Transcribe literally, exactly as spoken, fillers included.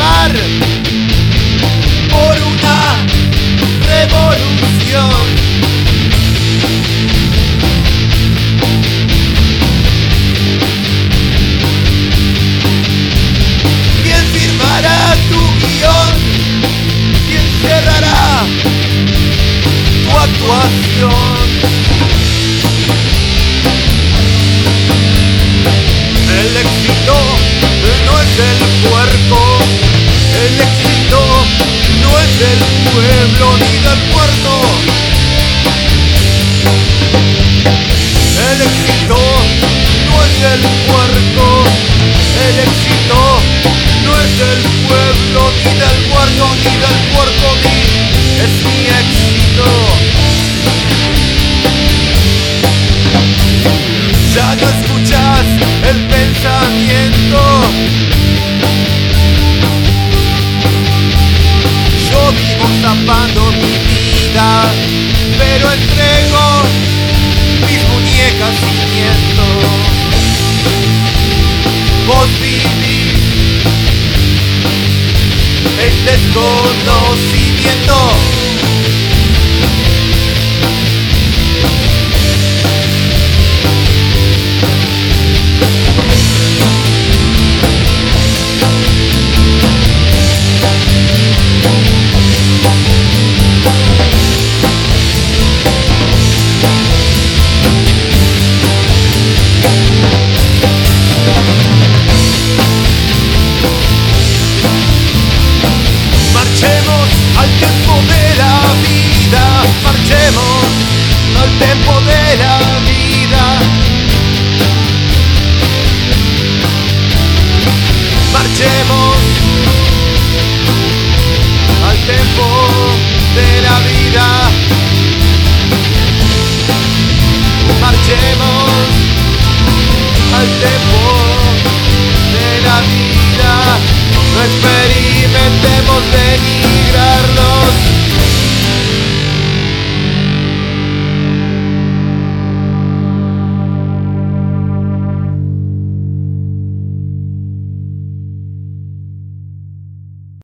luchar por una revolución. ¿Quién firmará tu guión? ¿Quién cerrará tu actuación? El éxito no es del puerco, el éxito no es del pueblo ni del puerto. El éxito no es del puerco, el éxito no es del pueblo ni del puerto ni del puerco ni es mi éxito. Ya no escuchas el pensamiento. Yo vivo zapando mi vida, pero entrego mis muñecas sin miento. Vos vivís en desconocimiento. Marchemos al tiempo de la vida, marchemos al tiempo de la vida. Marchemos al tiempo de la vida. Marchemos al tiempo de la vida. No experimentemos denigrar